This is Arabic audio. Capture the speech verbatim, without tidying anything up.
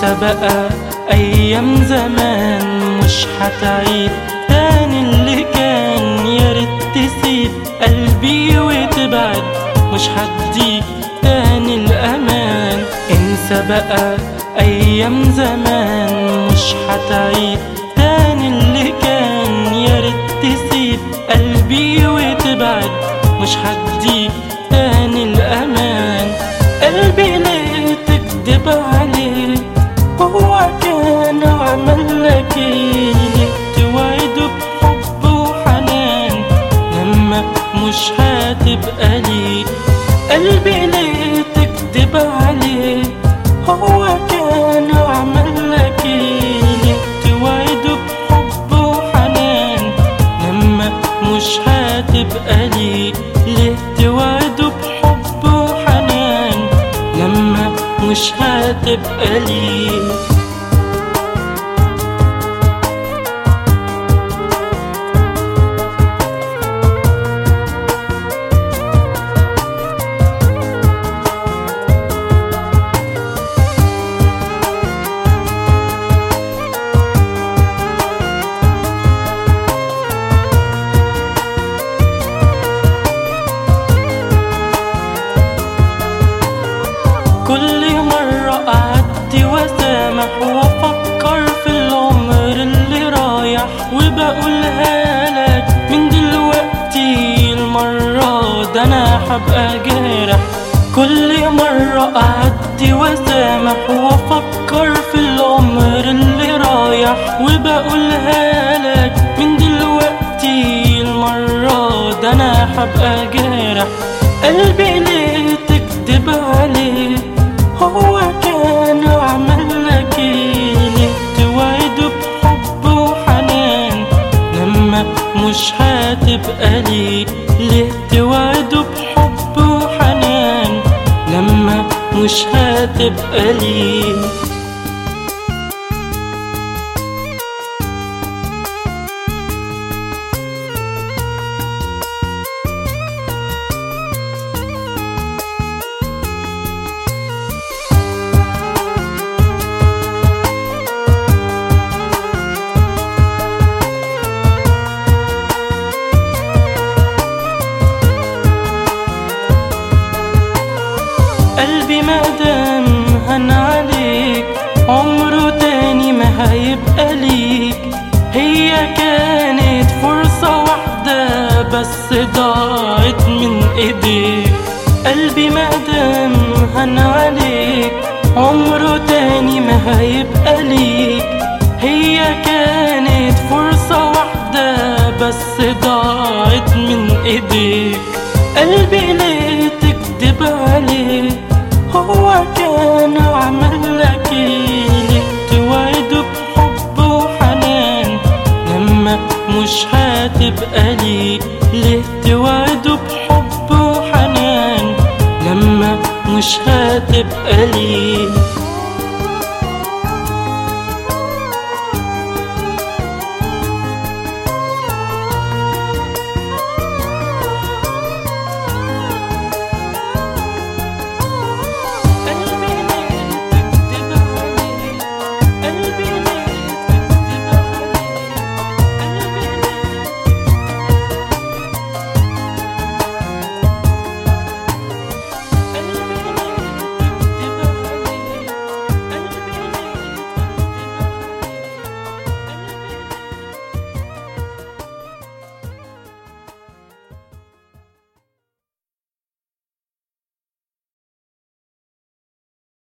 انسى بقى ايام زمان مش هتعيد تاني اللي كان، ياريت تسيب قلبي وتبعد مش هديك تاني الامان. انسى بقى ايام زمان مش هتعيد تاني اللي كان، ياريت تسيب قلبي وتبعد مش هديك تاني الامان. قلبي ليه تكدب عليه؟ هو كان عمل لك ايه؟ ليه توعده بحب وحنان لما مش هتبقى ليه؟ قلبي ليه تكدب عليه؟ هو كان عمل لك ايه؟ ليه توعده بحب وحنان لما مش هتبقى ليه؟ ليه توعده بحب وحنان لما مش هتبقى ليه؟ كل مرة أعدي وأسامح وأفكر في العمر اللي رايح، وبقولها لك من دلوقتي المرة ده أنا هبقى جارح. كل مرة أعدي وأسامح وأفكر في العمر اللي رايح، وبقولها لك من دلوقتي المرة ده أنا هبقى جارح. قلبي ليه تكدب عليه؟ هو كان عمل لك ايه؟ ليه توعده بحب وحنان لما مش هتبقى ليه؟ ليه توعده بحب وحنان لما مش هتبقى ليه؟ قلبي مادام هن عليك عمره تاني ما هيبقى ليك. هي كانت فرصة واحدة بس ضاعت من ايديك. قلبي مادام هن عليك عمره تاني ما هيبقى ليك. هي كانت فرصة واحدة بس ضاعت من ايديك. قلبي ليه